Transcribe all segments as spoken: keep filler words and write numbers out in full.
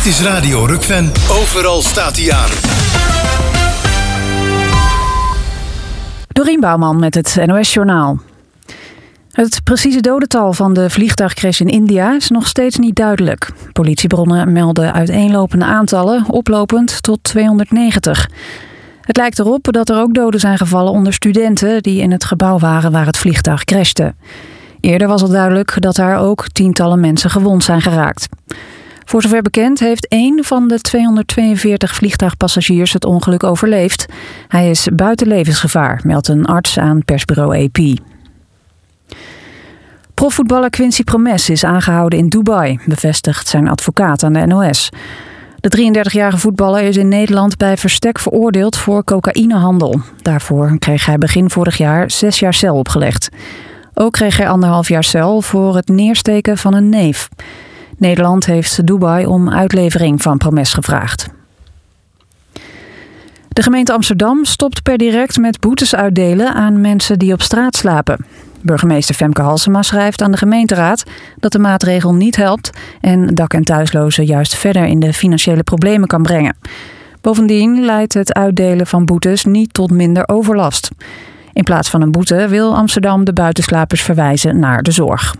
Dit is Radio Rukven. Overal staat hij aan. Dorien Bouwman met het N O S-journaal. Het precieze dodental van de vliegtuigcrash in India is nog steeds niet duidelijk. Politiebronnen melden uiteenlopende aantallen, oplopend tot tweehonderdnegentig. Het lijkt erop dat er ook doden zijn gevallen onder studenten die in het gebouw waren waar het vliegtuig crashte. Eerder was al duidelijk dat daar ook tientallen mensen gewond zijn geraakt. Voor zover bekend heeft één van de tweehonderdtweeënveertig vliegtuigpassagiers het ongeluk overleefd. Hij is buiten levensgevaar, meldt een arts aan persbureau A P. Profvoetballer Quincy Promes is aangehouden in Dubai, bevestigt zijn advocaat aan de N O S. De drieëndertigjarige voetballer is in Nederland bij verstek veroordeeld voor cocaïnehandel. Daarvoor kreeg hij begin vorig jaar zes jaar cel opgelegd. Ook kreeg hij anderhalf jaar cel voor het neersteken van een neef. Nederland heeft Dubai om uitlevering van Promes gevraagd. De gemeente Amsterdam stopt per direct met boetes uitdelen aan mensen die op straat slapen. Burgemeester Femke Halsema schrijft aan de gemeenteraad dat de maatregel niet helpt en dak- en thuislozen juist verder in de financiële problemen kan brengen. Bovendien leidt het uitdelen van boetes niet tot minder overlast. In plaats van een boete wil Amsterdam de buitenslapers verwijzen naar de zorg.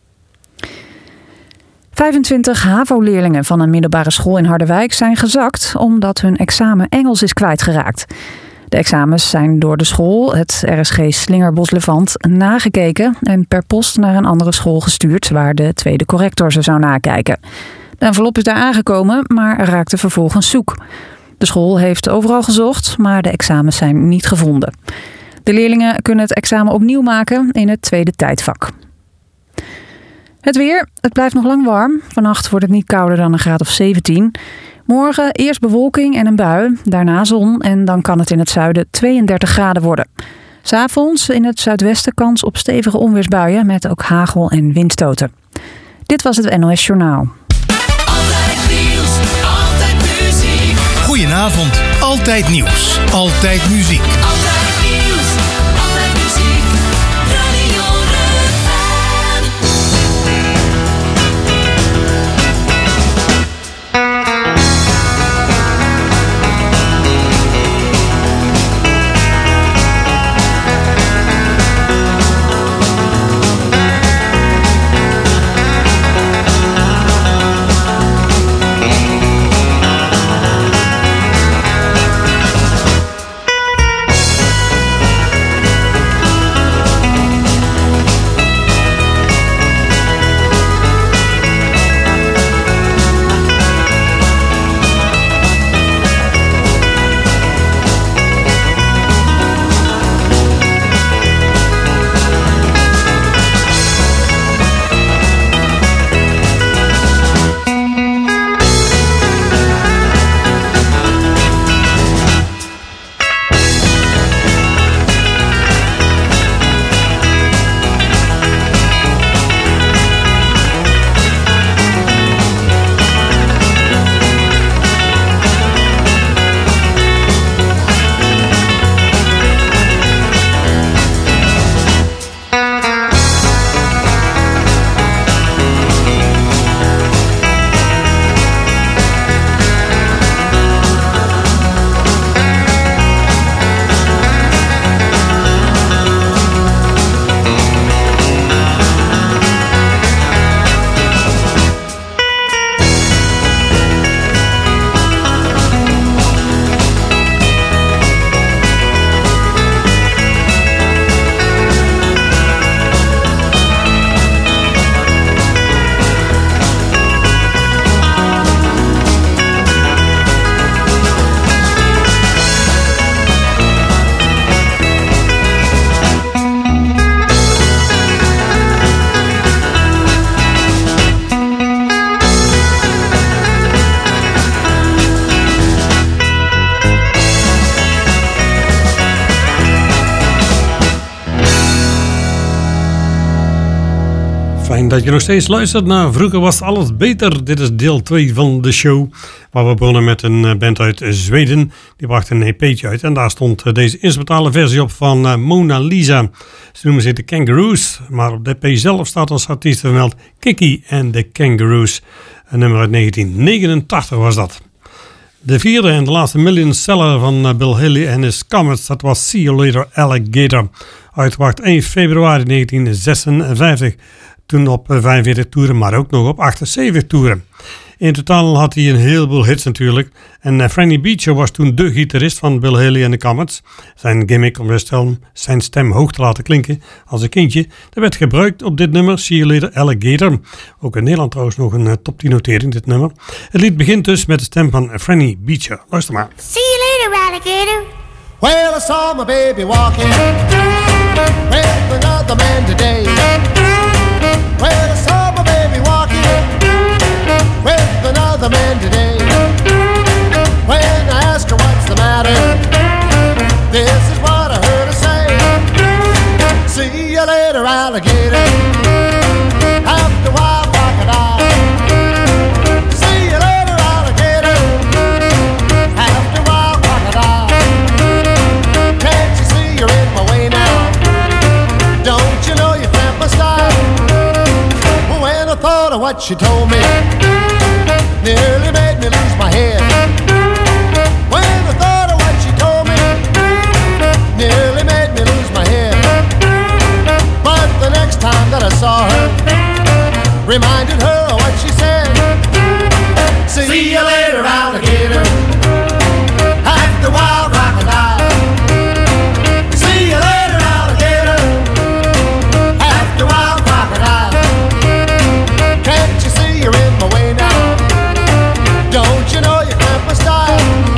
vijfentwintig HAVO-leerlingen van een middelbare school in Harderwijk zijn gezakt omdat hun examen Engels is kwijtgeraakt. De examens zijn door de school, het R S G Slingerbos Levant, nagekeken en per post naar een andere school gestuurd waar de tweede corrector ze zou nakijken. De envelop is daar aangekomen, maar raakte vervolgens zoek. De school heeft overal gezocht, maar de examens zijn niet gevonden. De leerlingen kunnen het examen opnieuw maken in het tweede tijdvak. Het weer, het blijft nog lang warm. Vannacht wordt het niet kouder dan een graad of zeventien. Morgen eerst bewolking en een bui, daarna zon en dan kan het in het zuiden tweeëndertig graden worden. 'S Avonds in het zuidwesten kans op stevige onweersbuien met ook hagel en windstoten. Dit was het N O S-journaal. Altijd nieuws, altijd muziek. Goedenavond, altijd nieuws, altijd muziek. Altijd nieuws, altijd muziek. Radio Rukven. Fijn dat je nog steeds luistert naar Vroeger was alles beter. Dit is deel twee van de show, waar we begonnen met een band uit Zweden. Die bracht een E P'tje uit en daar stond deze instrumentale versie op van Mona Lisa. Ze noemen zich de Kangaroos, maar op de E P zelf staat als artiest vermeld Kiki en de Kangaroos. Een nummer uit negentien negenentachtig was dat. De vierde en de laatste million seller van Bill Haley en his Comets, dat was See You Later Alligator. Uitgebracht één februari negentien zesenvijftig. Toen op vijfenveertig toeren, maar ook nog op achtenzeventig toeren. In totaal had hij een heleboel hits natuurlijk. En uh, Franny Beecher was toen de gitarist van Bill Haley en de Comets. Zijn gimmick om zijn stem hoog te laten klinken als een kindje, dat werd gebruikt op dit nummer, See You Later Alligator. Ook in Nederland trouwens nog een uh, top tien notering, dit nummer. Het lied begint dus met de stem van Franny Beecher. Luister maar. See you later, alligator. Well, I saw my baby walking with another man today. Well, I saw my baby walking with another man today. When I asked her what's the matter, this is what I heard her say. See you later, alligator. After a while, crocodile. See you later, alligator. After a while, crocodile. Can't you see you're in my way now? Don't you know you cramp my style? When I thought of what she told me, nearly made me lose my head. When I thought of what she told me, nearly made me lose my head. But the next time that I saw her, reminded her of what she said. See, See you later, alligator. After a while, crocodile. See you later, alligator. After a while, crocodile. Can't you see you're in my way now? Don't you know you cramp my style?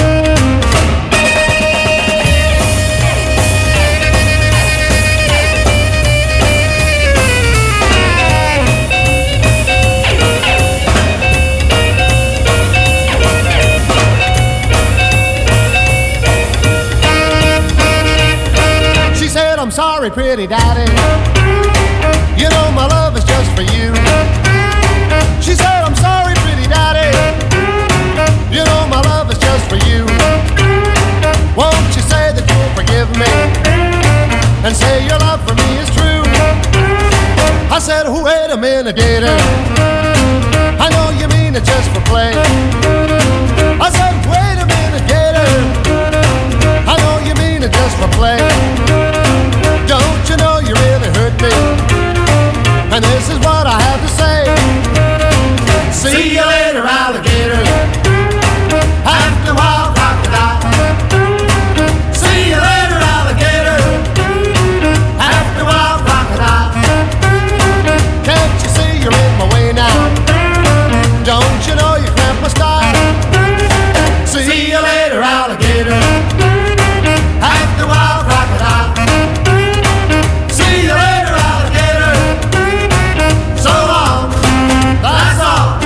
She said, I'm sorry, pretty daddy. You know my love is just for you. She said, I'm sorry, pretty daddy. You know my love is just for you. Won't you say that you'll forgive me and say your love for me is true? I said, oh, wait a minute, gator. I know you mean it just for play. I said, wait a minute, gator. I know you mean it just for play. Don't you know you really hurt me? And this is what I have to say. See you later, alligator. After a while, crocodile. See you later, alligator. After a while, crocodile. Can't you see you're in my way now? Don't you know you cramp my style? See you later, alligator. After a while, crocodile. See you later, alligator. So long, that's all.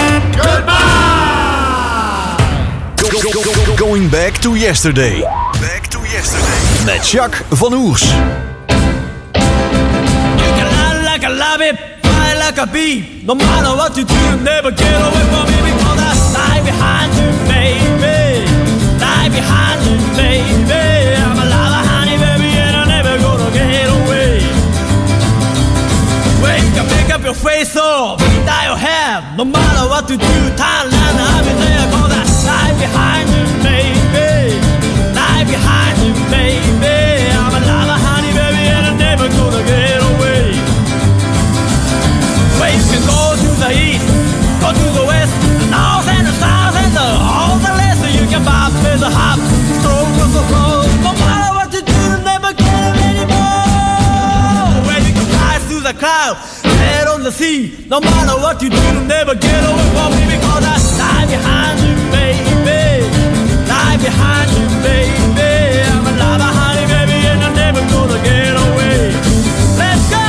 Goodbye. Go, go, go, go, going back to yesterday. Back to yesterday. Met Jacques van Oers. You can lie like a rabbit, fly like a bee. No matter what you do, you never get away from me because I lie behind you, baby. Lie behind you, baby. I'm a lover, honey, baby, and I'm never gonna get away. Wake up, pick up your face off, dye your hair. No matter what you do, Thailand, I'll be there cause I lie behind you, baby. Lie behind you, baby. I'm a lover, honey, baby, and I'm never gonna get away. Well, you can go to the east, go to the west, the north and the south and the all the rest. You can bop with the hop, stroke with the flow. No matter what you do, you never get it anymore. Well, you can fly through the cloud, head on the sea. No matter what you do, you never get away from me because I lie behind you, baby. Lie behind you, baby. I'm a lover, honey, baby, and I'm never gonna get away. Let's go!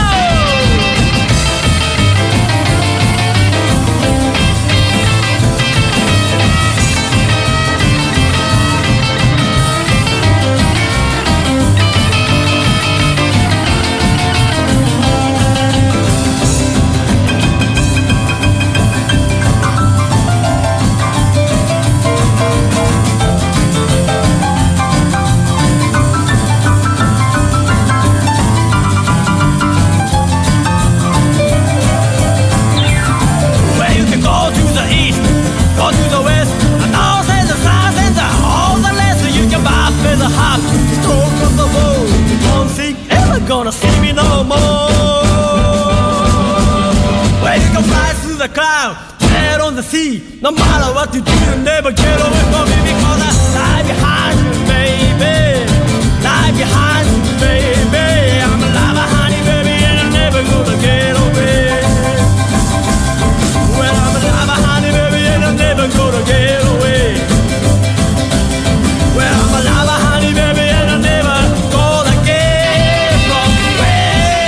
go to the west, the north and the south and the all the less. You can buy with a hot stroke of the bow. You don't think ever gonna see me no more. Well, you can fly through the cloud, head on the sea. No matter what you do, you never get away from me, because I lie behind you, baby. Lie behind you, baby. I'm alive, honey, baby, and I'm never gonna get away. Well, I'm alive, honey, baby, and I'm never gonna get away. Well, I'm alive, honey, baby, and I'm never gonna get away.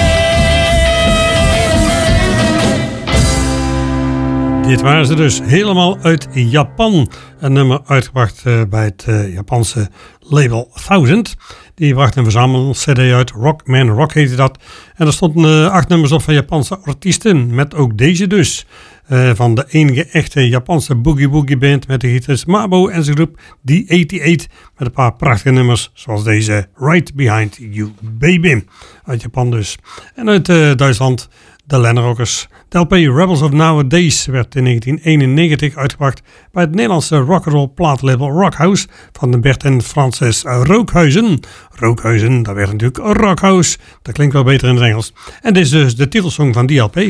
Dit waren ze dus helemaal uit Japan. Een nummer uitgebracht uh, bij het uh, Japanse label Thousand. Die bracht een verzamel-cd uit, Rockman Rock heette dat. En er stonden uh, acht nummers op van Japanse artiesten, met ook deze dus. Uh, van de enige echte Japanse boogie woogie band met de gitarist Mabo en zijn groep D achtennegentig. Met een paar prachtige nummers zoals deze Right Behind You Baby. Uit Japan dus. En uit uh, Duitsland de Lenrockers. De L P Rebels of Nowadays werd in negentien eenennegentig uitgebracht bij het Nederlandse rock'n'roll plaatlabel Rockhouse van de Bert en Frances Rookhuizen. Rookhuizen, dat werd natuurlijk Rockhouse. Dat klinkt wel beter in het Engels. En dit is dus de titelsong van die L P.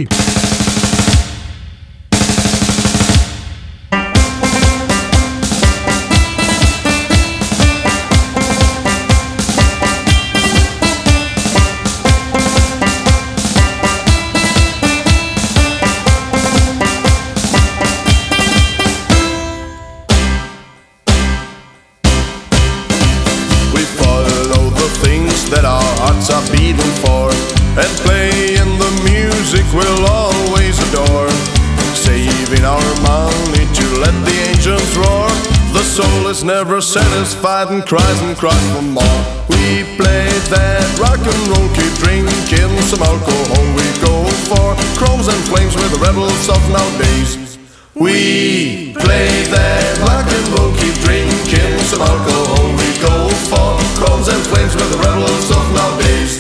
And playing the music we'll always adore, saving our money to let the angels roar. The soul is never satisfied and cries and cries for more. We play that rock and roll, keep drinking some alcohol. We go for chromes and flames, we're the rebels of nowadays. We play that rock and roll, keep drinking some alcohol. We go for chromes and flames, we're the rebels of nowadays.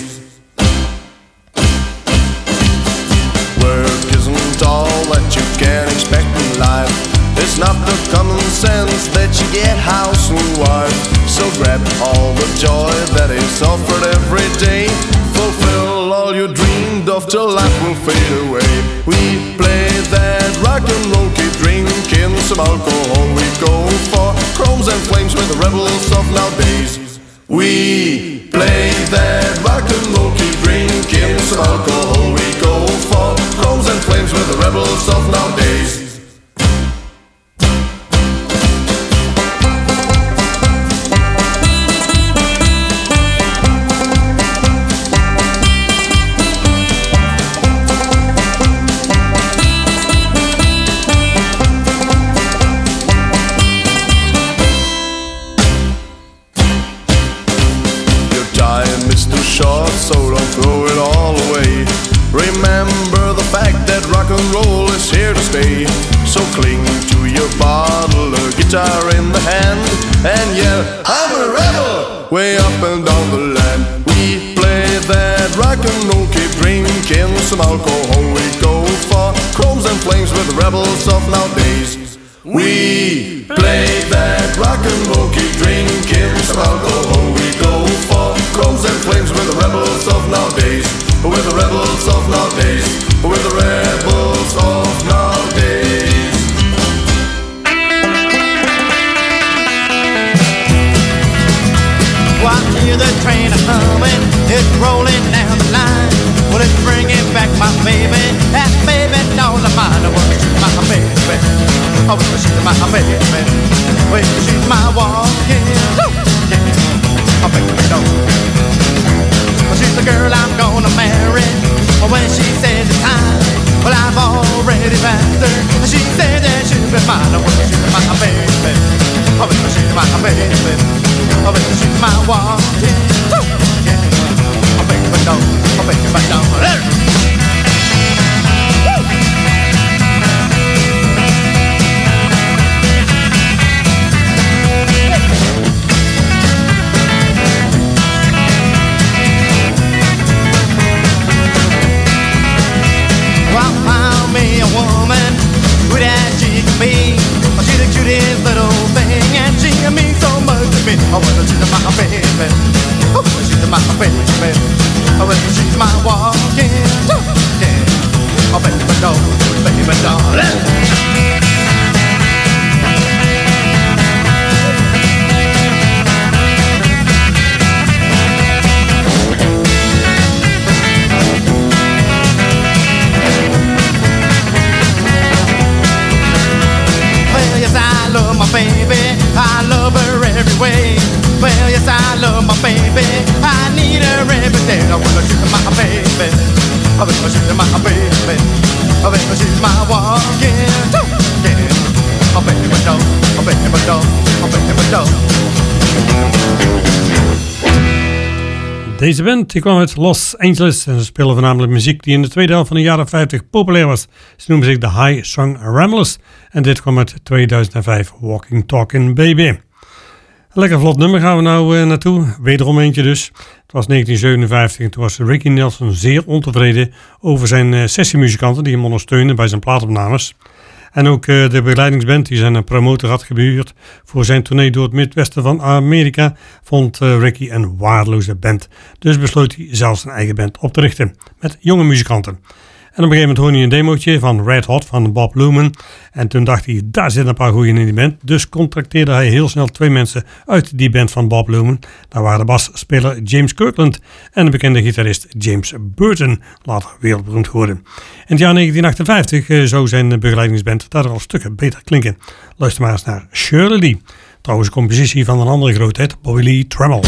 All that you can expect in life, it's not the common sense that you get house and wife. So grab all the joy that is offered every day, fulfill all you dreamed of till life will fade away. We play that rock and roll, keep drinking some alcohol. We go for chromes and flames, we're the rebels of nowadays. We play that rock and roll, keep drinking some alcohol. We go for chromes and flames, we're the rebels of nowadays. So don't throw it all away. Remember the fact that rock and roll is here to stay. So cling to your bottle, a guitar in the hand, and yell, I'm a rebel, way up and down the land. We play that rock and roll, keep drinking some alcohol. We go for chromes and flames, we're the rebels of nowadays. We play that rock and roll, keep drinking some alcohol. We go for chromes and flames, we're the rebels of nowadays. We're the rebels of nowadays. We're the rebels of nowadays. Well, I hear the train a-humming, it's rolling down the line. Well, it's bringing back my baby, that baby doll of mine. I want to shoot my baby, I want to shoot my baby. Well, she's my walking, yeah, I baby doll. Well, she's the girl I'm gonna marry. Well, when she says it's time, well, I've already asked her. She said that she'll be mine. I want to shoot my baby, I want to shoot my baby. I want to shoot my walking, yeah, I baby doll, I baby doll. Well, found me a woman, good as she can be. She's the I love my baby. I need her every day. I wanna see my baby. I wanna see my baby. I wanna see my walking. Yeah. Oh baby, but no. Oh baby, but no. Oh baby, but no. Deze band die kwam uit Los Angeles en ze spelen voornamelijk muziek die in de tweede helft van de jaren vijftig populair was. Ze noemen zich de High Song Ramblers en dit kwam uit tweeduizend vijf, Walking Talking Baby. Een lekker vlot nummer gaan we nou uh, naartoe, wederom eentje dus. Het was negentien zevenenvijftig en toen was Ricky Nelson zeer ontevreden over zijn uh, sessiemuzikanten die hem ondersteunden bij zijn plaatopnames. En ook uh, de begeleidingsband die zijn uh, promotor had gehuurd voor zijn tournee door het Midwesten van Amerika vond uh, Ricky een waardeloze band. Dus besloot hij zelfs een eigen band op te richten met jonge muzikanten. En op een gegeven moment hoorde hij een demootje van Red Hot van Bob Luman. En toen dacht hij, daar zitten een paar goeien in die band. Dus contracteerde hij heel snel twee mensen uit die band van Bob Luman. Daar waren de basspeler James Kirkland en de bekende gitarist James Burton, later wereldberoemd geworden. In het jaar negentien achtenvijftig uh, zou zijn begeleidingsband daardoor al stukken beter klinken. Luister maar eens naar Shirley Lee. Trouwens een compositie van een andere grootheid, Bobby Lee Trammell.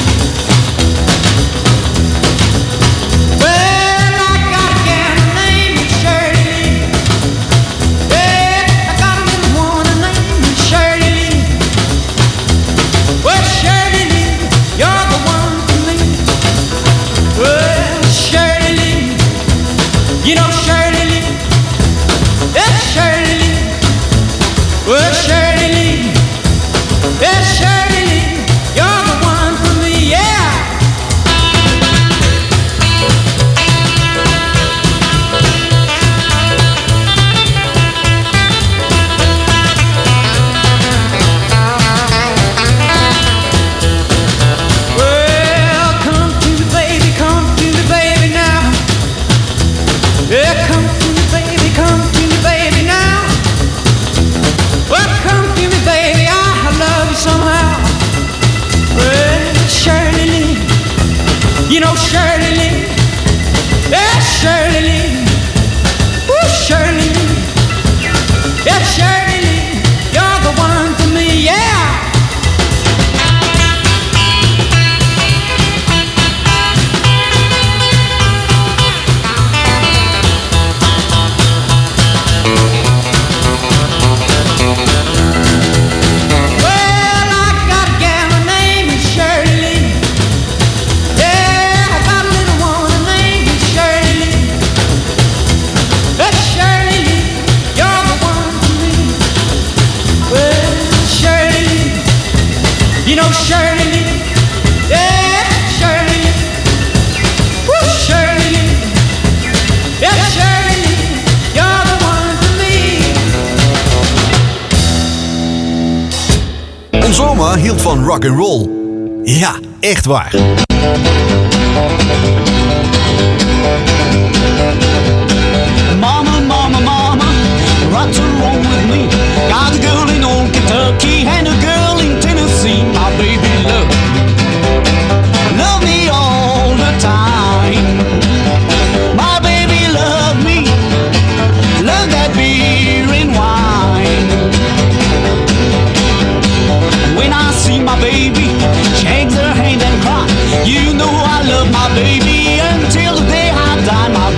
You know Shirley Lee, yes Shirley Lee, well Shirley Lee, yes Shirley Lee, you're the one for me, yeah. Well, come to me baby, come to me baby now. Yeah, come to me, baby, come to me, baby, now. Well, come to me, baby, I love you somehow. Well, Shirley Lee, you know Shirley Lee, yeah, Shirley Lee, ooh, Shirley Lee, yeah, Shirley Lee, you're the one for me, yeah. You know Shirley Lee, yeah, Shirley Lee, woo, Shirley Lee, yeah, Shirley Lee, you're the one for me. Ons oma hield van rock and roll. Ja, echt waar. Mama, mama, mama, what's wrong with me? Got a girl in old Kentucky and a girl in Tennessee. My baby love, love me all the time. My baby love me, love that beer and wine. When I see my baby, shakes her hand and cry. You know I love my baby until the day I die. My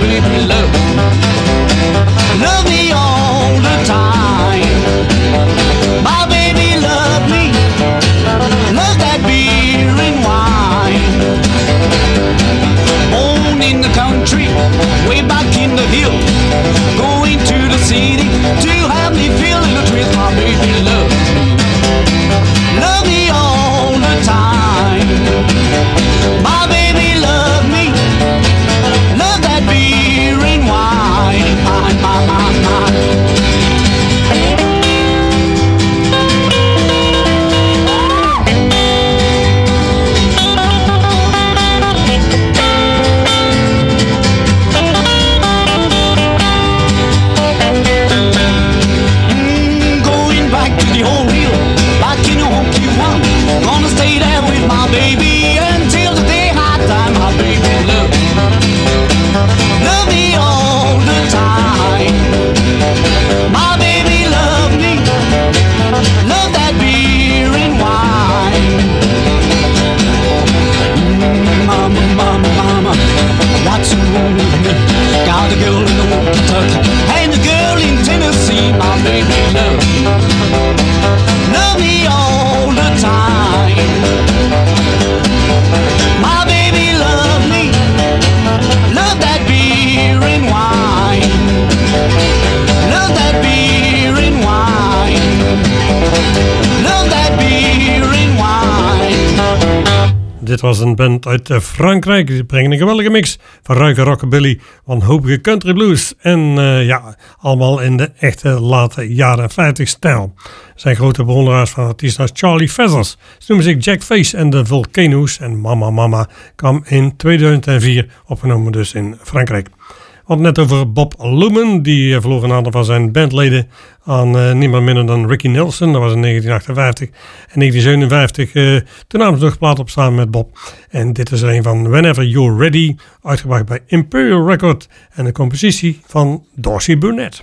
Dit was een band uit Frankrijk. Die brengen een geweldige mix van ruige rockabilly, wanhopige country blues en uh, ja, allemaal in de echte late jaren vijftig stijl. Zijn grote bewonderaars van artiesten als Charlie Feathers. Ze noemen zich Jack Face en de Volcanoes. En Mama Mama kwam in tweeduizend vier opgenomen dus in Frankrijk. We hadden net over Bob Lumen. Die verloor een aantal van zijn bandleden aan uh, niemand minder dan Ricky Nelson. Dat was in negentien achtenvijftig. En negentien zevenenvijftig uh, toen namen ze nog plaat op samen met Bob. En dit is er een van Whenever You're Ready. Uitgebracht bij Imperial Record. En een compositie van Dorsey Burnett.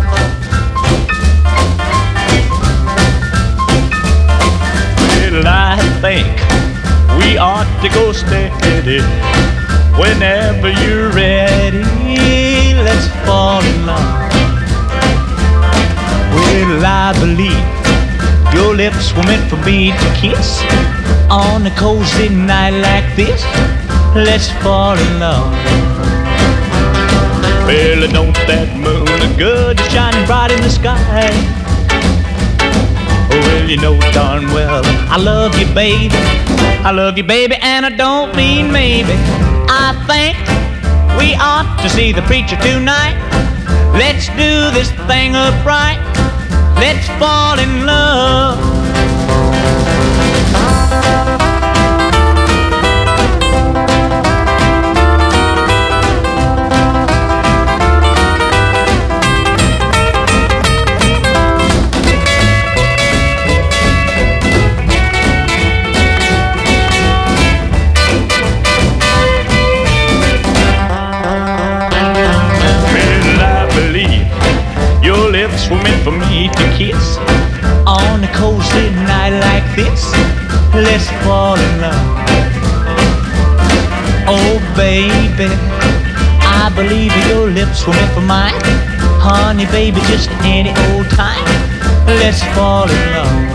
Well, I think we ought to go steady. Whenever you're ready, let's fall in love. Well, I believe your lips were meant for me to kiss. On a cozy night like this, let's fall in love. Well, don't that moon look good, shining bright in the sky? Well, you know darn well I love you, baby. I love you, baby, and I don't mean maybe. I think we ought to see the preacher tonight. Let's do this thing upright. Let's fall in love. Were meant for me to kiss on a cozy night like this. Let's fall in love. Oh baby, I believe your lips were meant for mine. Honey baby, just any old time. Let's fall in love.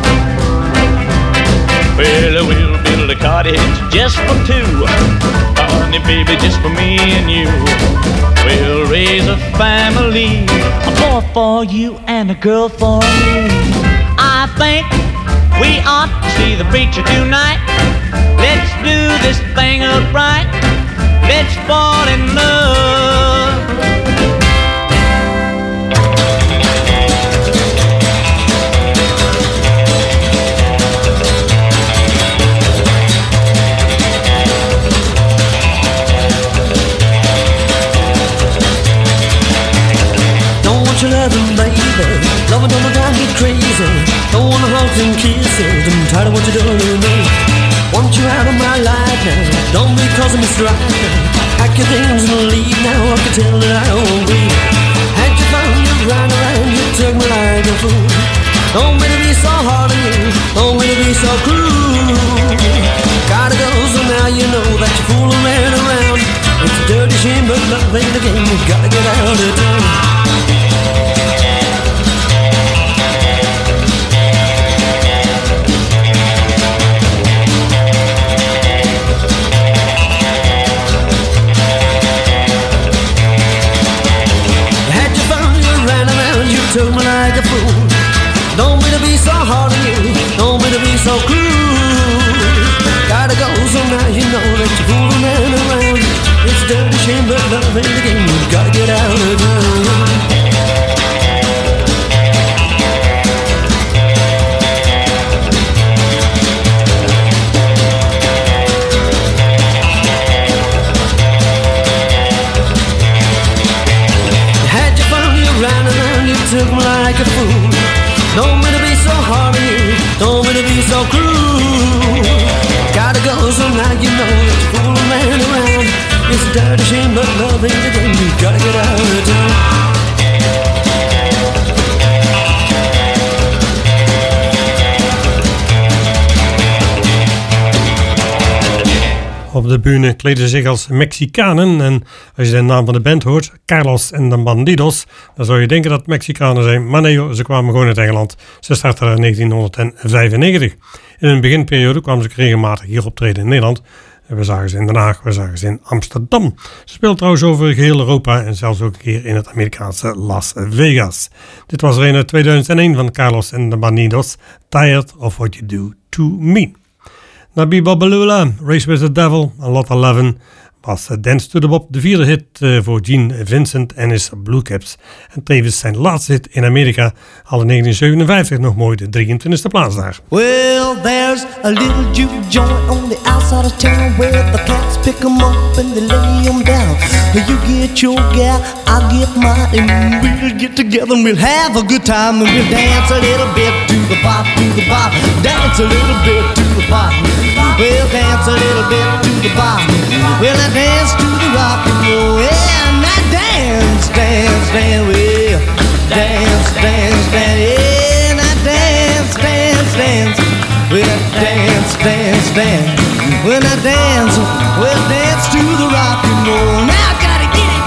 Well, we'll build a cottage just for two. Honey baby, just for me and you. We'll raise a family, a boy for you and a girl for me. I think we ought to see the preacher tonight. Let's do this thing upright. Let's fall in love. Your loving, baby, loving don't drive me crazy. Don't wanna hugs and kisses. I'm tired of what you're doing to me. Want you out of my life now. Don't be causing me strife now. Pack your things and leave now. I can tell that I won't be. Had you found you right around, you took me like a fool. Don't mean to be so hard on you. Don't mean to be so cruel. Gotta go, so now you know that you're fooling around. It's a dirty shame, but love ain't the game. You gotta get out of town. Took me like a fool. Don't mean to be so hard on you. Don't mean to be so cruel. Gotta go, so now you know that you're fooling around. It's a dirty shame, but love ain't the game. You gotta get out of town. Took me like a fool. Don't mean to be so hard on you. Don't mean to be so cruel. Gotta go, so now you know that you're fooling man around. It's a dirty shame, but love ain't the game. You gotta get out of town. Op de bühne kleden zich als Mexicanen. En als je de naam van de band hoort, Carlos en de Bandidos, dan zou je denken dat het Mexicanen zijn. Maar nee, ze kwamen gewoon uit Engeland. Ze startten in negentien vijfennegentig. In een beginperiode kwamen ze regelmatig hier optreden in Nederland. We zagen ze in Den Haag, we zagen ze in Amsterdam. Ze speelt trouwens over geheel Europa en zelfs ook een keer in het Amerikaanse Las Vegas. Dit was er een uit tweeduizend één van Carlos en de Bandidos, Tired of What You Do To Me. Na Bibabalula, Race with the Devil en Lotta Levin was Dance to the Bob de vierde hit voor Gene Vincent en his Blue Caps. En tevens zijn laatste hit in Amerika, al in negentien zevenenvijftig nog mooi de drieëntwintigste plaats daar. Well, there's a little juke joint on the outside of town where the cats pick 'em up and they lay 'em down. You get your gal, I'll get mine, and we'll get together and we'll have a good time and we'll dance a little bit to the bop, to the bop, dance a little bit to the bop. We'll dance a little bit to the bop. We'll dance to the rock and roll. Yeah, and I dance, dance, dance, well, dance, dance, dance, yeah, and I dance, dance, dance, we'll dance, dance, dance. When I dance, we'll dance to the rock and roll. Now I gotta get it.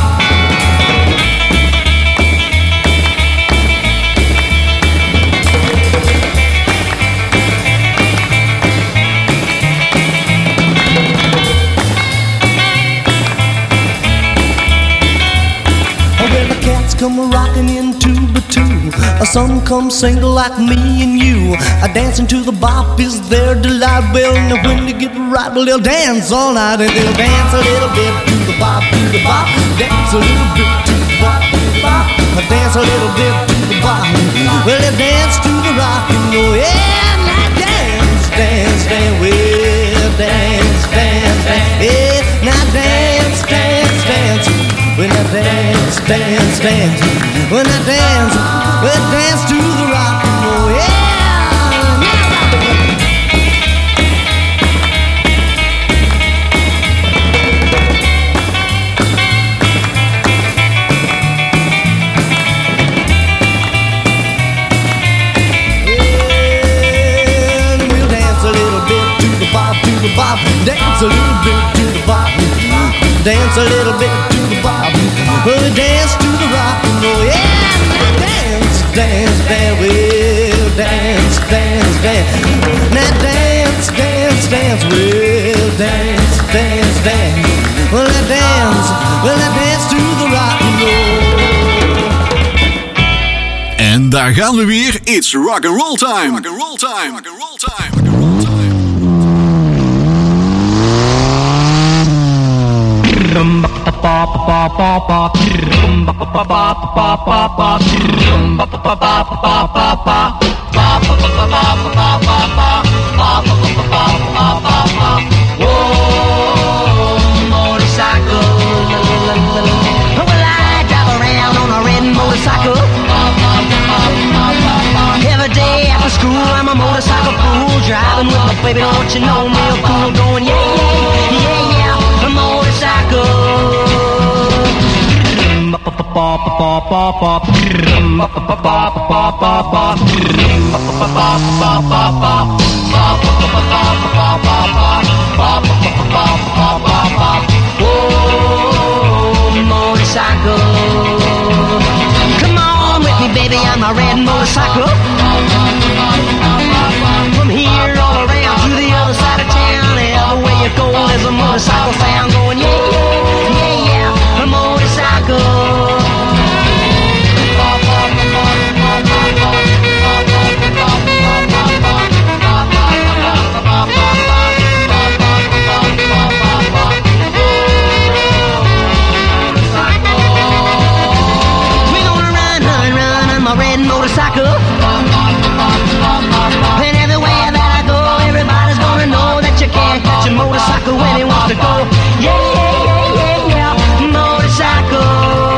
Come rocking in two by two. Some come single like me and you. A dancing to the bop is their delight. Well, now when they get right, well, they'll dance all night and they'll dance a little bit to the bop, to the bop. Dance a little bit to the bop, to the bop. Dance a little bit to the bop. Well, they dance to the rock and roll. Yeah, now dance, dance, dance. Well, dance, dance, dance. Yeah, now dance, dance, dance. When I dance, dance, dance. When I dance, we'll dance to the rock and roll. Yeah! And we'll dance a little bit to the bop, to the bop. Dance a little bit to the bop. Dance a little bit to the bop. We'll dance to the rock and roll. Yeah, dance, dance, dance. We'll dance, dance, dance. Now dance, dance, dance. We'll dance, dance, dance. Well, I dance, well, I dance to the rock and roll. En daar gaan we weer. It's rock and roll time. Rock and roll time. Rock and roll time. Rock and roll time. Driving with my baby, don't you know me? I'm cool, going yeah, yeah, yeah, yeah. A motorcycle. Oh, motorcycle. Come on with me, baby, I'm a red motorcycle. From here all around to the other side of town, everywhere you go, there's a motorcycle sound going yeah, yeah, yeah, yeah. A motorcycle. We're gonna run, run, run on my red motorcycle. And everywhere that I go, everybody's gonna know that you can't catch a motorcycle when he wants to go. Yeah, yeah, yeah, yeah, yeah. Motorcycle.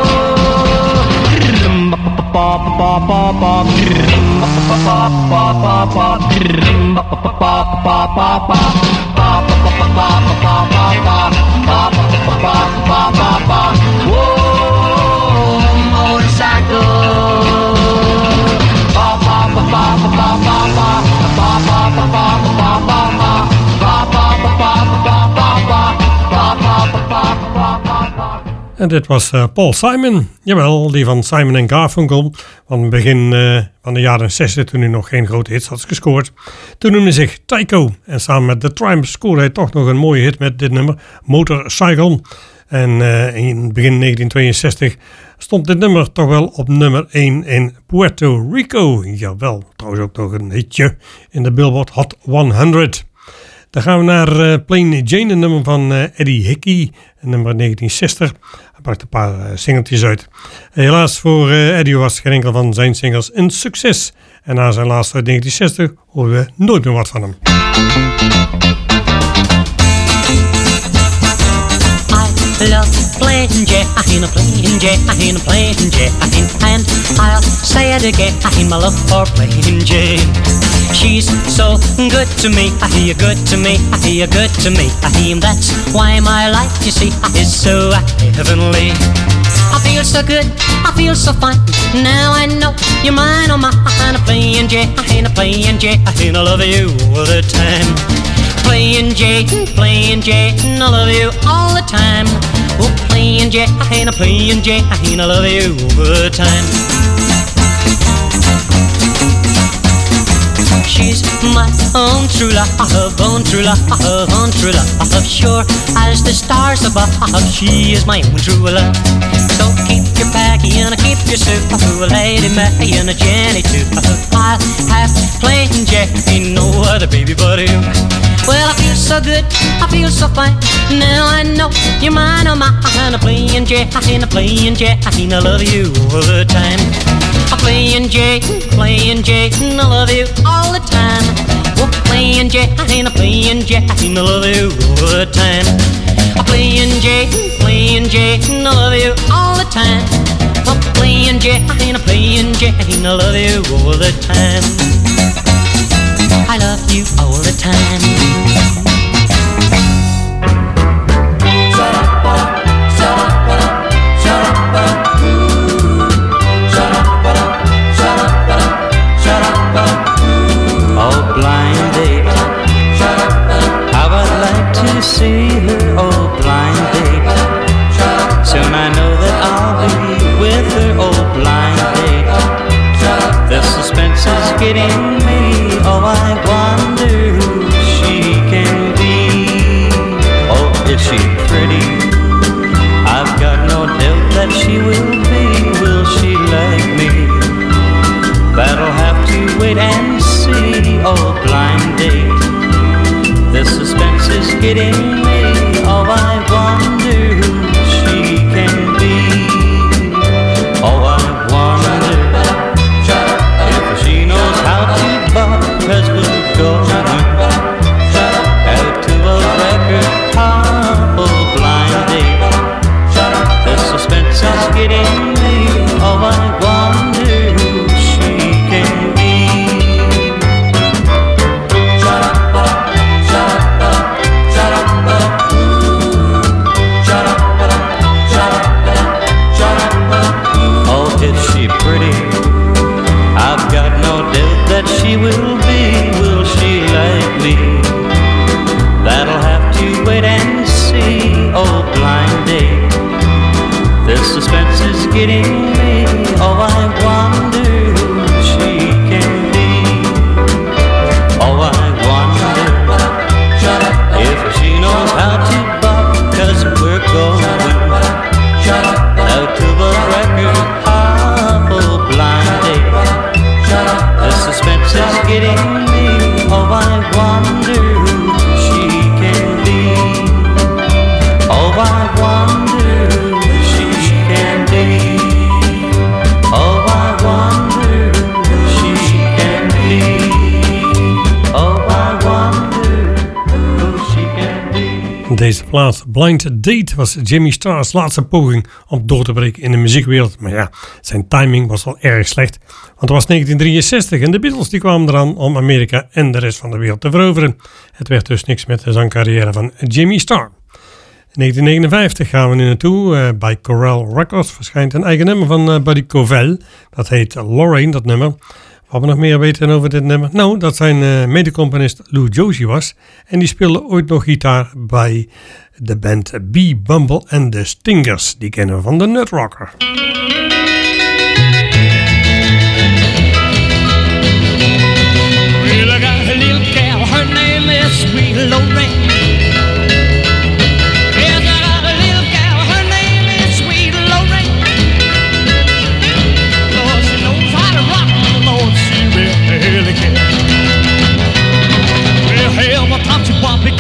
Whoa, motorcycle. En dit was uh, Paul Simon. Jawel, die van Simon en Garfunkel. Van het begin uh, van de jaren zestig, toen hij nog geen grote hits had gescoord. Toen noemde hij zich Tycho. En samen met The Triumphs scoorde hij toch nog een mooie hit met dit nummer, Motorcycle. En uh, in begin negentien tweeënzestig stond dit nummer toch wel op nummer één in Puerto Rico. Jawel, trouwens ook nog een hitje in de Billboard Hot honderd. Dan gaan we naar uh, Plain Jane, een nummer van uh, Eddie Hickey, een nummer uit negentien zestig. Hij bracht een paar uh, singeltjes uit. Uh, helaas voor uh, Eddie was geen enkel van zijn singles een succes. En na zijn laatste uit negentien zestig horen we nooit meer wat van hem. I love playing Jane, playing Jane, playing Jane, and I'll say it again, my love for playing Jane. She's so good to me, you're good to me, you're good to me. That's why my life, you see, is so heavenly. I feel so good, I feel so fine. Now I know you're mine, oh mine. Playing Jane, playing Jane, I love you all the time. Playing Jane, playing Jane, I love you all the time. Oh, playing Jane, playing Jane, I love you all the time. She's my own true love, own true love, own true love. Sure as the stars above, she is my own true love. So keep your packing and keep your suit, oh, Lady May and a Jenny too. I'll have plain Jane, no other baby but you. Well, I feel so good, I feel so fine. Now I know you're mine, oh mine. Playing Jane, playing Jane, I love you all the time. Playing Jane, playing Jane, I love you all the time. Oh, playing Jane, playing Jane, I love you all the time. Playing Jane, playing Jane, I love you all the time. Oh, playing Jane, playing Jane, I love you all the time. I love you all the time. See her, oh blind date. Soon I know that I'll be with her, oh blind date. The suspense is getting me, oh I wonder who she can be. Oh, is she pretty? I've got no doubt that she will be. Will she like me? That'll have to wait and see, oh blind date. The suspense is getting me, oh I wonder who she can be. Oh I wonder if she knows how to bob, 'cause we'll go out to a record hop, oh blind date. The suspense is getting me, oh I wonder who she can be. She will be, will she like me? That'll have to wait and see, oh blind date. The suspense is getting me, oh I wonder who she can be. Oh I wonder if she knows how to bob, 'cause we're going out to the record hop, oh blind date. The suspense is getting me, oh I wonder who she can be. Oh I wonder who she can be. Oh I wonder who she can be. Oh I wonder who she can be. Deze plaat Blind Date was Jimmy Starr's laatste poging om door te breken in de muziekwereld. Maar ja, zijn timing was wel erg slecht. Want het was negentien drieënzestig en de Beatles die kwamen eraan om Amerika en de rest van de wereld te veroveren. Het werd dus niks met de zangcarrière van Jimmy Starr. In negentien negenenvijftig gaan we nu naartoe. Uh, bij Corel Records verschijnt een eigen nummer van uh, Buddy Covell. Dat heet Lorraine, dat nummer. Wat we nog meer weten over dit nummer? Nou, dat zijn uh, medecomponist Lou Joshi was. En die speelde ooit nog gitaar bij de band B. Bumble and the Stingers. Die kennen we van de Nut Rocker. Well, I got a little gal, her name is Sweet Lorraine. Yes, I got a little gal, her name is Sweet Lorraine. Lord, she knows how to rock, Lord, she really can. Well, hell, what time she bump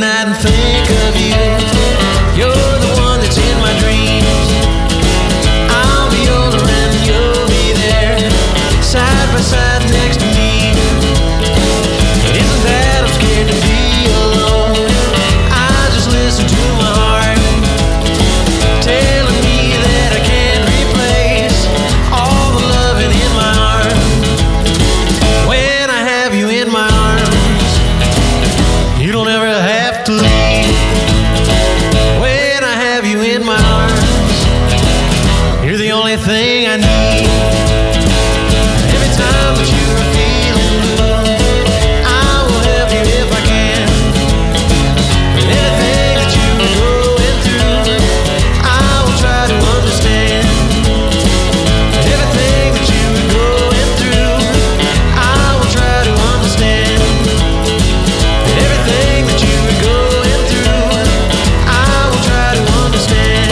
night and think of you. You're the one that's in my dreams. I'll be older and you'll be there, side by side next to me. It isn't that I'm scared to be alone. I just listen to my heart telling me that I can't replace all the loving in my heart. When I have you in my arms, you don't ever have to leave. When I have you in my arms, you're the only thing I need. Every time that you are feeling blue, I will help you if I can. Anything that you are going through, I will try to understand. Everything that you are going through, I will try to understand. Everything that you are going through, I will try to understand.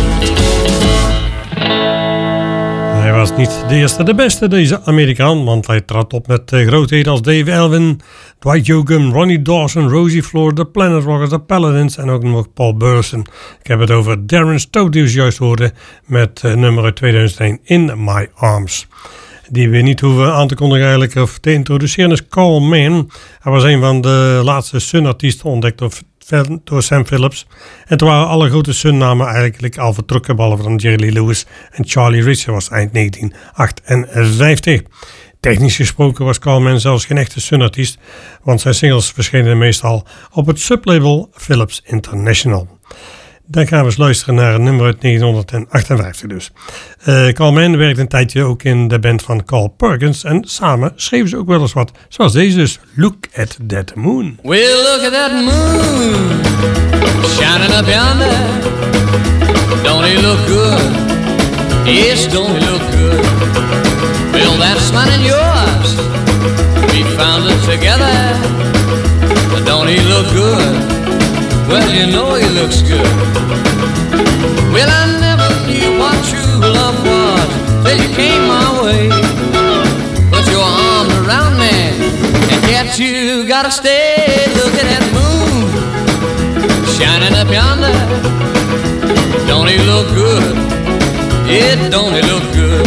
Hij was niet de eerste de beste, deze Amerikaan, want hij trad op met uh, grootheden als Dave Elvin, Dwight Yoakam, Ronnie Dawson, Rosie Flore, The Planet Rockers, The Paladins en ook nog Paul Burleson. Ik heb het over Darren Stout, die we zojuist hoorden met uh, nummer uit tweeduizend één, In My Arms. Die we niet hoeven aan te kondigen eigenlijk of te introduceren is Carl Mann. Hij was een van de laatste Sun-artiesten ontdekt door, door Sam Phillips. En toen waren alle grote Sun-namen eigenlijk al vertrokken, behalve dan Jerry Lee Lewis en Charlie Rich. Dat was eind negentien achtenvijftig. Technisch gesproken was Carl Mann zelfs geen echte Sun-artiest, want zijn singles verschenen meestal op het sublabel Philips International. Dan gaan we eens luisteren naar een nummer uit negentien achtenvijftig dus. Uh, Carl Mann werkte een tijdje ook in de band van Carl Perkins en samen schreven ze ook wel eens wat, zoals deze dus, Look at That Moon. Well, look at that moon shining up yonder. Don't he look good? Yes, don't he look good? Well, that smile in yours, we found it together. Don't he look good? Well, you know he looks good. Well, I never knew what true love was till you came my way. Put your arms around me, and yet you gotta stay. Look at that moon shining up yonder. Don't he look good? Yeah, don't he look good?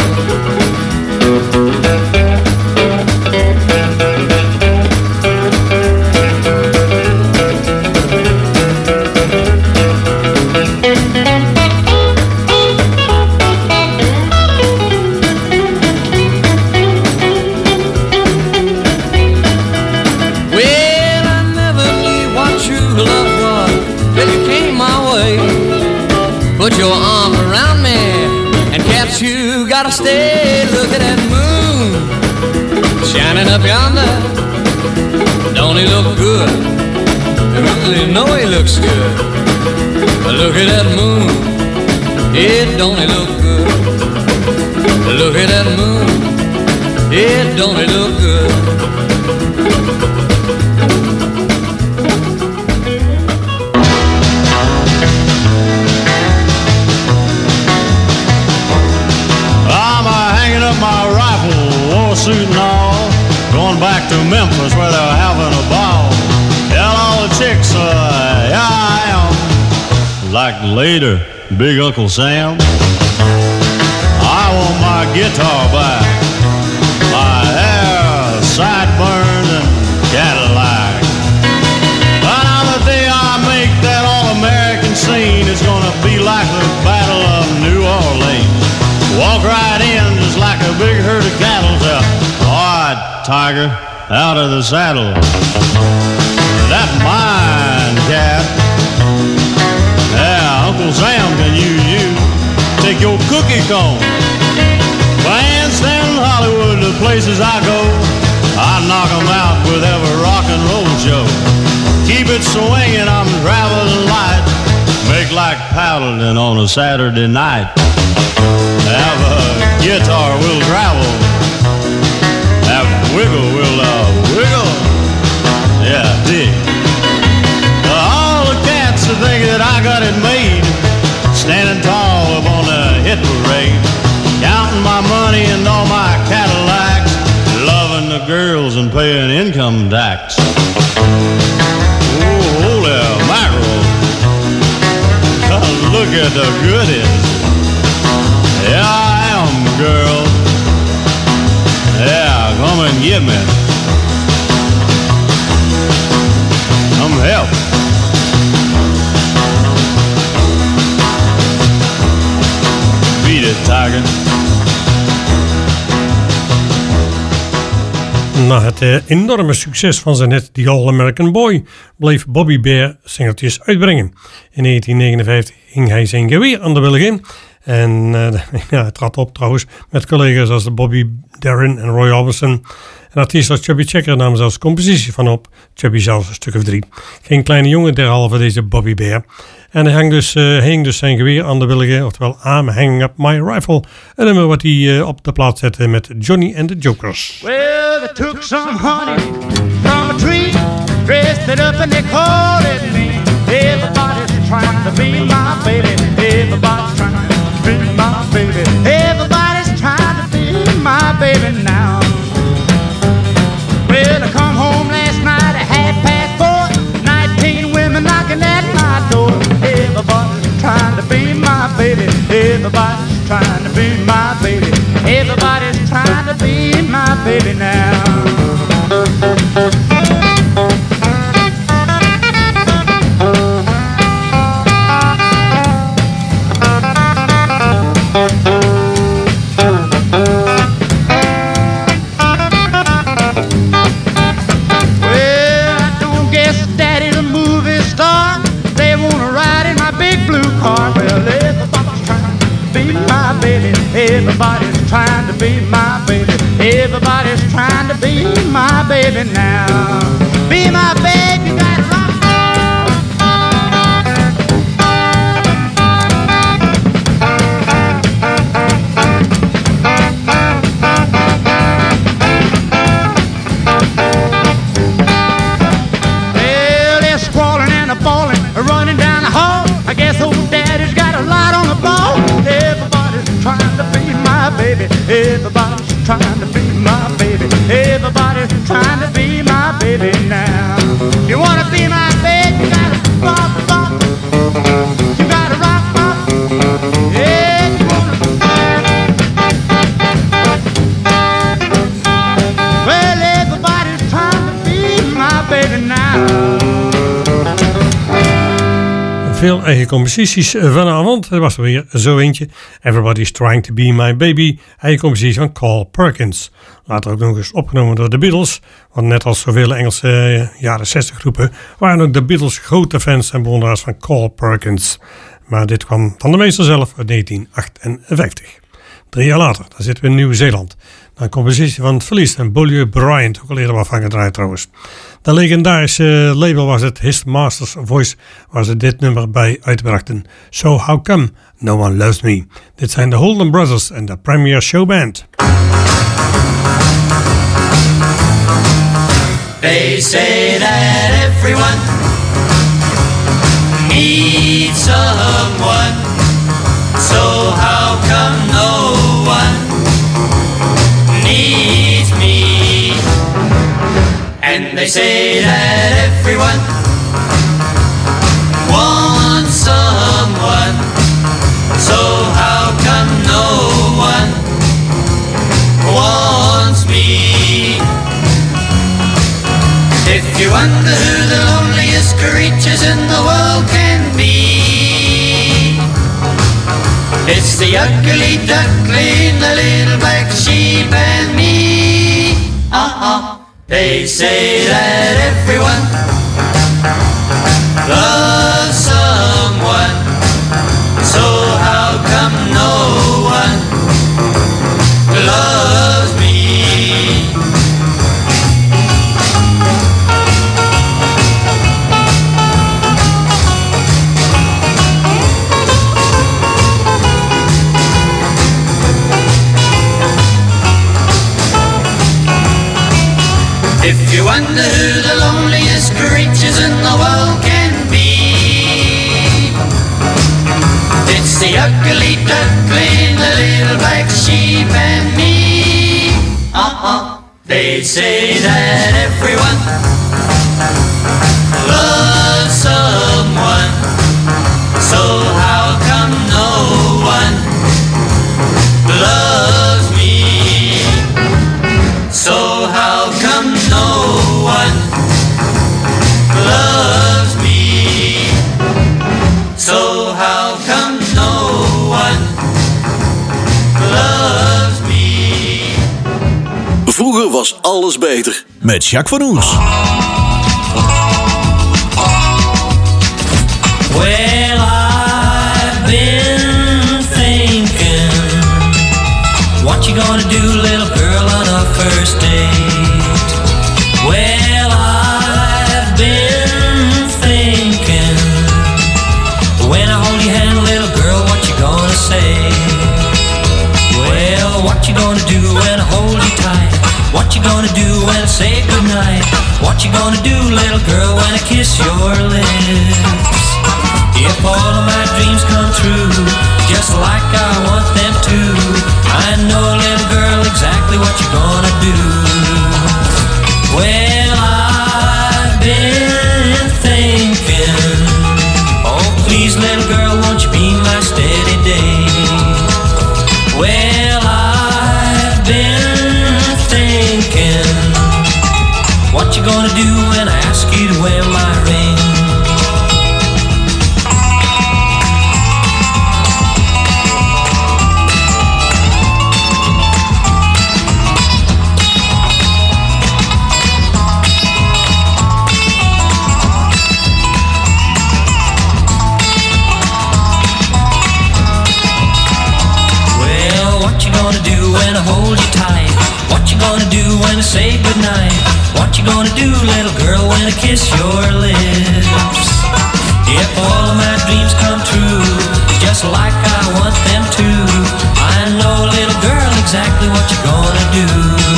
Put your arm around me, and cats, you gotta stay. Look at that moon shining up yonder. Don't he look good? You know he looks good. But look at that moon, yeah, don't he look good? Look at that moon, yeah, don't he look good? My rifle, war suit and all, going back to Memphis where they're having a ball. Tell all the chicks, uh, yeah I am, like later, Big Uncle Sam. I want my guitar back, my hair sideburns and Cadillac. But on the day I make that all-American scene, it's gonna be like the Battle of New Orleans. Walk right in just like a big herd of cattle. Say, all right, Tiger, out of the saddle. That mine, cat. Yeah, Uncle Sam can use you. Take your cookie cone. Bandstand Hollywood, the places I go, I knock 'em out with every rock and roll show. Keep it swinging, I'm traveling light. Make like paddling on a Saturday night. Have a guitar, we'll travel. Have wiggle, we'll uh, wiggle. Yeah, dig. Uh, all the cats that think that I got it made, standing tall up on the hit parade, counting my money and all my Cadillacs, loving the girls and paying income tax. Oh, hold up. me the goodies. Yeah, I am, girl. Yeah, come and get me. Come help. Beat it, Tiger. Na het uh, enorme succes van zijn hit The All American Boy bleef Bobby Bare singeltjes uitbrengen. In negentien negenenvijftig hing hij zijn geweer aan de wilgen en uh, ja, hij trad op trouwens met collega's als Bobby Darin en Roy Orbison. En artiest als Chubby Checker nam zelfs compositie van op, Chubby zelfs een stuk of drie. Geen kleine jongen derhalve deze Bobby Bare. En hij hing dus, uh, hing dus zijn geweer aan de wilgen, oftewel I'm hanging up my rifle. Een nummer wat hij uh, op de plaat zette met Johnny and the Jokers. Well, they took some honey from a tree, dressed it up and they called it me. Everybody's trying to be my baby. Everybody's trying to be my baby. Everybody's trying to be my baby now. Well, I come home last night at half past four, nineteen women knocking at my door. Everybody's trying to be my baby. Everybody's trying to be my baby. Everybody's trying to be my baby now. Everybody's trying to be my baby. Everybody's trying to be my baby now. Be my baby, you gotta rock. Well, they're squalling and a bawling, running down the hall. I guess old daddy's got a lot on the ball. Everybody's trying to be my baby. Everybody's trying to be my baby. Everybody's trying to be my baby now. You wanna be my baby? You gotta rock, rock. You gotta rock, rock. Yeah, you wanna. Well, everybody's trying to be my baby now. Veel eigen composities vanavond. Er was er weer zo eentje. Everybody's Trying to Be My Baby. Eigen compositie van Carl Perkins. Later ook nog eens opgenomen door de Beatles. Want net als zoveel Engelse uh, jaren zestig groepen waren ook de Beatles grote fans en bewonderaars van Carl Perkins. Maar dit kwam van de meester zelf uit negentien achtenvijftig. Drie jaar later, daar zitten we in Nieuw-Zeeland. Na een compositie van het verlies en Bullier Bryant, ook al eerder wat van gedraaid trouwens. De legendarische label was het His Master's Voice, waar ze dit nummer bij uitbrachten. So How Come No One Loves Me. Dit zijn de Holden Brothers en de Premier Show Band. They say that everyone needs someone. So how come no one needs me? And they say that everyone wants someone. So how come no one wants me? If you wonder who the loneliest creatures in the world can be, it's the ugly duckling, the little black sheep and me. Uh-uh. They say that everyone loves someone. So how come no one loves me? If you wonder who the loneliest creatures in the world can be, it's the ugly duckling, the little black sheep and me. Uh-uh. They say that everyone loves someone. So how come was alles beter. Met Jacques van Oers. Well, I've been thinking, what you gonna do, little girl, on our first date? Well, I've been thinking, when I hold your hand, little girl, what you gonna say? Well, what you gonna do when I hold you tight? What you gonna do when I say goodnight? What you gonna do, little girl, when I kiss your lips? If all of my dreams come true, just like I want them to, I know, little girl, exactly what you're gonna do. Well, I've been thinking, oh, please, little girl, won't you be my steady date? Well, I've been thinking, what you gonna do when I ask you to wear my ring? Hold you tight. What you gonna do when I say goodnight? What you gonna do, little girl, when I kiss your lips? If all of my dreams come true, just like I want them to, I know, little girl, exactly what you're gonna do.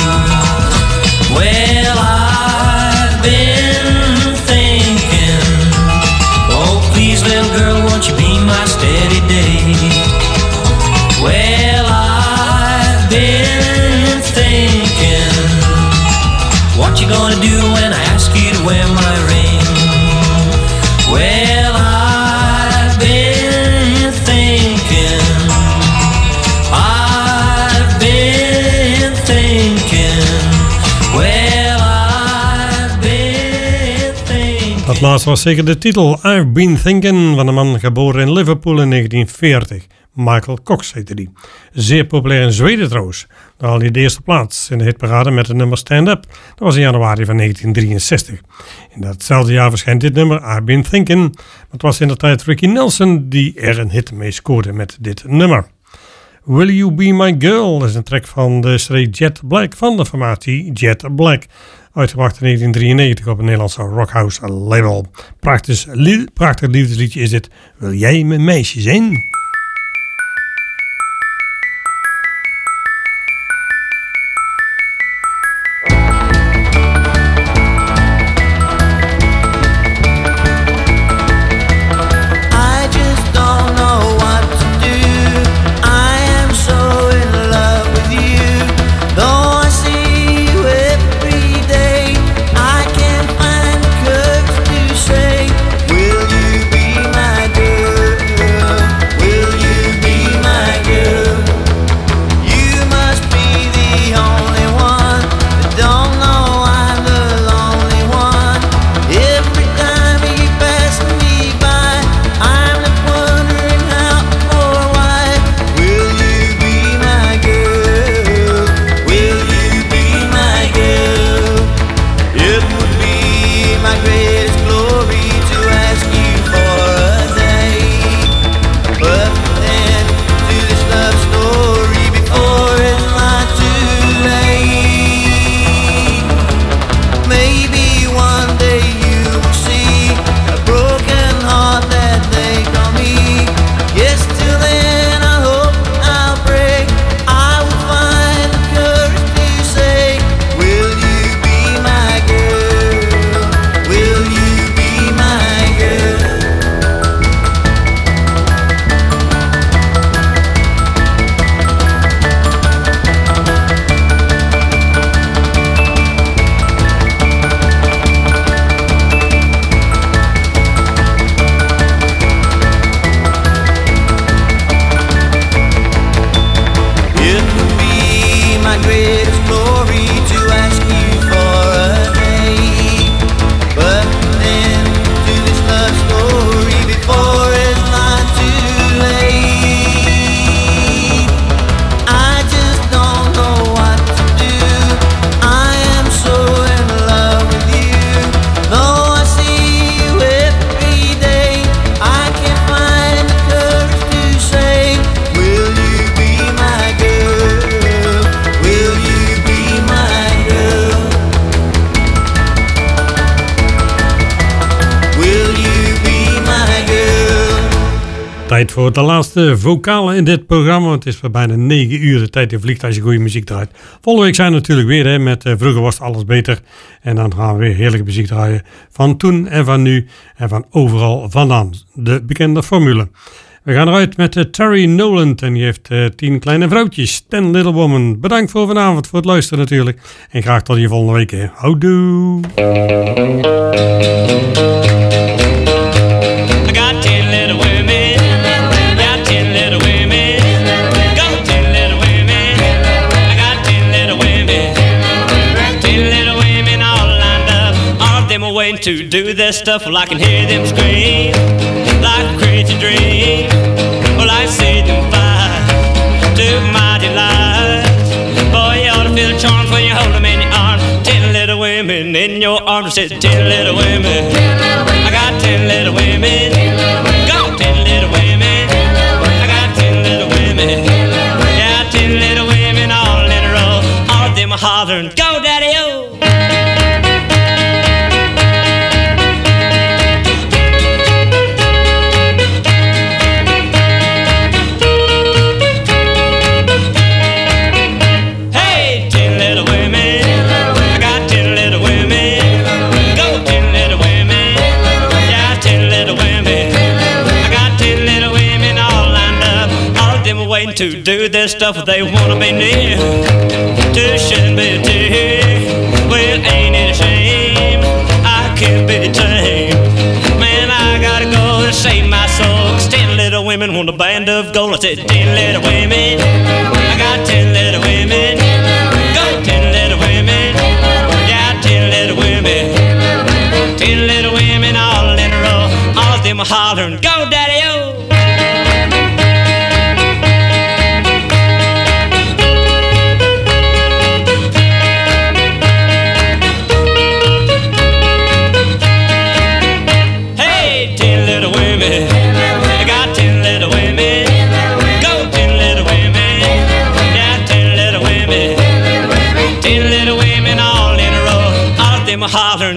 Well, I've been thinking, oh, please, little girl, won't you be my steady date? Well, I've been thinking, what you gonna do when I ask you to wear my ring? Well, I've been thinking, I've been thinking, well, I've been thinking. Dat laatste was zeker de titel I've Been Thinking van een man geboren in Liverpool in negentien veertig. Michael Cox heette die. Zeer populair in Zweden trouwens. Daar haalde hij de eerste plaats in de hitparade met het nummer Stand Up. Dat was in januari van negentien drieënzestig. In datzelfde jaar verschijnt dit nummer I've Been Thinking. Maar het was in de tijd Ricky Nelson die er een hit mee scoorde met dit nummer. Will You Be My Girl is een track van de C D Jet Black van de formatie Jet Black. Uitgebracht in negentien drieënnegentig op een Nederlandse rockhouse label. Prachtig, prachtig liefdesliedje is dit. Wil jij mijn meisje zijn? Will Tijd voor de laatste vocalen in dit programma. Het is voor bijna negen uur de tijd die vliegt als je goede muziek draait. Volgende week zijn we natuurlijk weer hè, met uh, Vroeger was alles beter. En dan gaan we weer heerlijke muziek draaien van toen en van nu en van overal vandaan. De bekende formule. We gaan eruit met uh, Terry Noland en die heeft uh, tien kleine vrouwtjes. Ten Little Woman. Bedankt voor vanavond, voor het luisteren natuurlijk. En graag tot je volgende week. Hè. Houdoe. To do their stuff, well I can hear them scream like a crazy dream. Well I see them fight to my delight. Boy, you ought to feel the charms when you hold them in your arms. Ten little women in your arms. Says ten little women. I got ten little women. Go ten little women. I got ten little women. Yeah, ten little women all in a row. All of them are hollering, go daddy-o. To do their stuff they wanna be near. To shed me a tear. Well, ain't it a shame I can't be tamed. Man, I gotta go to save my soul. Cause ten little women want a band of gold. I said ten little women. I got ten little women. Go ten little women. Yeah, ten little women. Ten little women all in a row. All of them are hollering, go daddy-o. Holler